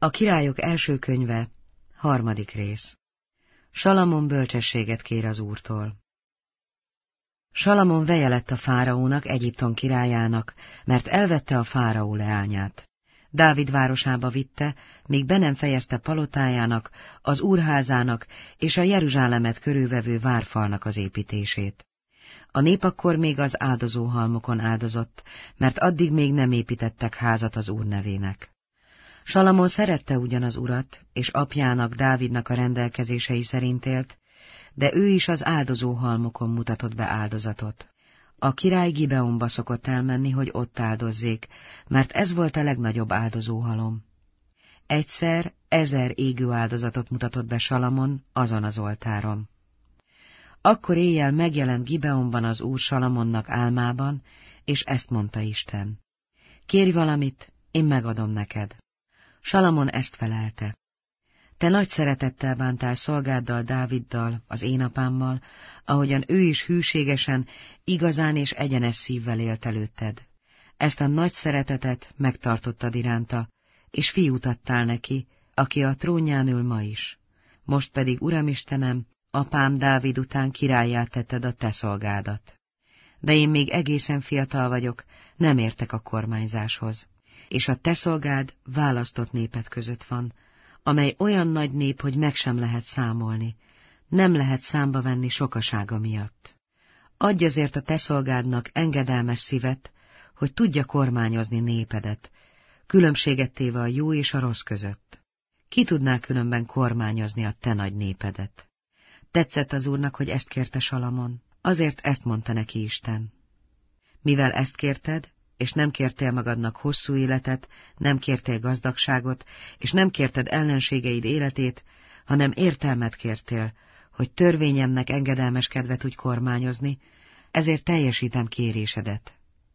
A Királyok első könyve, 3. rész. Salamon bölcsességet kér az Úrtól. Salamon veje lett a fáraónak, Egyiptom királyának, mert elvette a fáraó leányát. Dávid városába vitte, míg be nem fejezte palotájának, az úrházának és a Jeruzsálemet körülvevő várfalnak az építését. A nép akkor még az áldozóhalmokon áldozott, mert addig még nem építettek házat az Úr nevének. Salamon szerette ugyan az Urat, és apjának, Dávidnak a rendelkezései szerint élt, de ő is az áldozóhalmokon mutatott be áldozatot. A király Gibeonba szokott elmenni, hogy ott áldozzék, mert ez volt a legnagyobb áldozóhalom. Egyszer 1000 égő áldozatot mutatott be Salamon azon az oltáron. Akkor éjjel megjelent Gibeonban az Úr Salamonnak álmában, és ezt mondta Isten: Kérj valamit, én megadom neked. Salamon ezt felelte: Te nagy szeretettel bántál szolgáddal, Dáviddal, az én apámmal, ahogyan ő is hűségesen, igazán és egyenes szívvel élt előtted. Ezt a nagy szeretetet megtartottad iránta, és fiút adtál neki, aki a trónján ül ma is. Most pedig, Uram Istenem, apám Dávid után királlyá tetted a te szolgádat. De én még egészen fiatal vagyok, nem értek a kormányzáshoz. És a te szolgád választott népet között van, amely olyan nagy nép, hogy meg sem lehet számolni, nem lehet számba venni sokasága miatt. Adj azért a te szolgádnak engedelmes szívet, hogy tudja kormányozni népedet, különbséget téve a jó és a rossz között. Ki tudná különben kormányozni a te nagy népedet? Tetszett az Úrnak, hogy ezt kérte Salamon, azért ezt mondta neki Isten. Mivel ezt kérted, és nem kértél magadnak hosszú életet, nem kértél gazdagságot, és nem kérted ellenségeid életét, hanem értelmet kértél, hogy törvényemnek engedelmeskedve tudj kormányozni, ezért teljesítem kérésedet.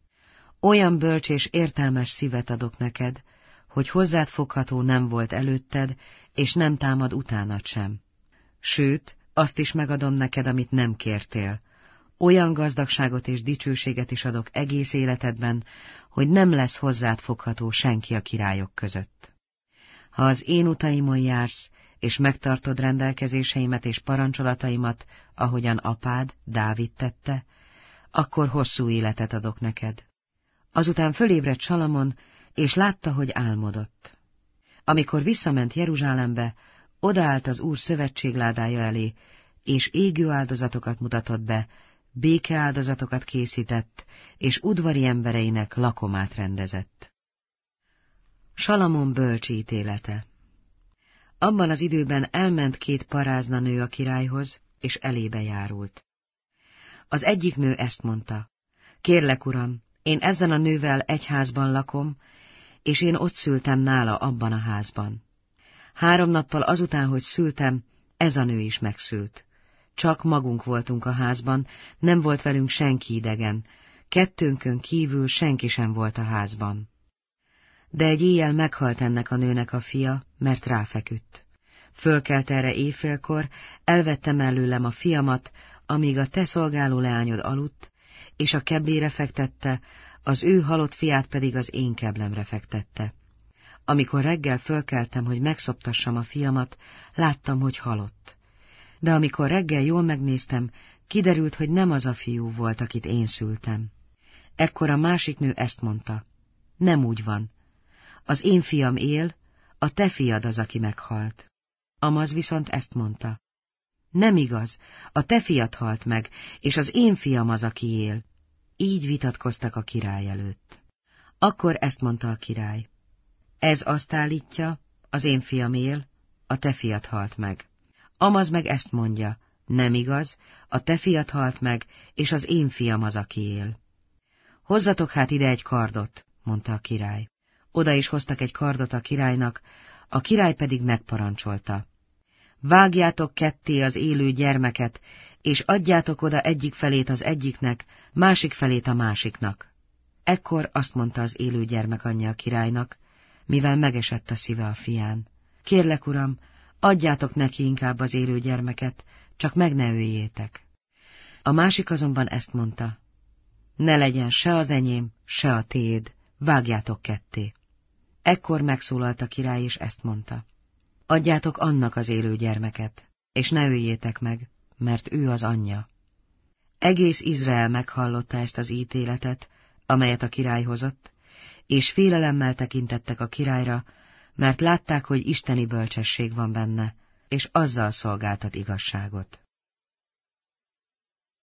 Olyan bölcs és értelmes szívet adok neked, hogy hozzád fogható nem volt előtted, és nem támad utánad sem. Sőt, azt is megadom neked, amit nem kértél. Olyan gazdagságot és dicsőséget is adok egész életedben, hogy nem lesz hozzád fogható senki a királyok között. Ha az én utaimon jársz, és megtartod rendelkezéseimet és parancsolataimat, ahogyan apád, Dávid tette, akkor hosszú életet adok neked. Azután fölébredt Salamon, és látta, hogy álmodott. Amikor visszament Jeruzsálembe, odaállt az Úr szövetségládája elé, és égő áldozatokat mutatott be, békeáldozatokat készített, és udvari embereinek lakomát rendezett. Salamon bölcs ítélete. Abban az időben elment 2 parázna nő a királyhoz, és elébe járult. Az egyik nő ezt mondta: Kérlek, uram, én ezzel a nővel egy házban lakom, és én ott szültem nála abban a házban. 3 nappal azután, hogy szültem, ez a nő is megszült. Csak magunk voltunk a házban, nem volt velünk senki idegen, 2-nkön kívül senki sem volt a házban. De egy éjjel meghalt ennek a nőnek a fia, mert ráfeküdt. Fölkelt erre éjfélkor, elvette mellőlem a fiamat, amíg a te szolgáló leányod aludt, és a keblére fektette, az ő halott fiát pedig az én keblemre fektette. Amikor reggel fölkeltem, hogy megszoptassam a fiamat, láttam, hogy halott. De amikor reggel jól megnéztem, kiderült, hogy nem az a fiú volt, akit én szültem. Ekkor a másik nő ezt mondta: Nem úgy van. Az én fiam él, a te fiad az, aki meghalt. Amaz viszont ezt mondta: Nem igaz, a te fiad halt meg, és az én fiam az, aki él. Így vitatkoztak a király előtt. Akkor ezt mondta a király: Ez azt állítja, az én fiam él, a te fiad halt meg. Amaz meg ezt mondja: Nem igaz, a te fiad halt meg, és az én fiam az, aki él. Hozzatok hát ide egy kardot, mondta a király. Oda is hoztak egy kardot a királynak, a király pedig megparancsolta: Vágjátok ketté az élő gyermeket, és adjátok oda egyik felét az egyiknek, másik felét a másiknak. Ekkor azt mondta az élő gyermek anyja a királynak, mivel megesett a szíve a fián: Kérlek, uram, adjátok neki inkább az élő gyermeket, csak meg ne öljétek. A másik azonban ezt mondta: Ne legyen se az enyém, se a tiéd, vágjátok ketté. Ekkor megszólalt a király, és ezt mondta: adjátok annak az élő gyermeket, és ne öljétek meg, mert ő az anyja. Egész Izrael meghallotta ezt az ítéletet, amelyet a király hozott, és félelemmel tekintettek a királyra, mert látták, hogy isteni bölcsesség van benne, és azzal szolgáltat igazságot.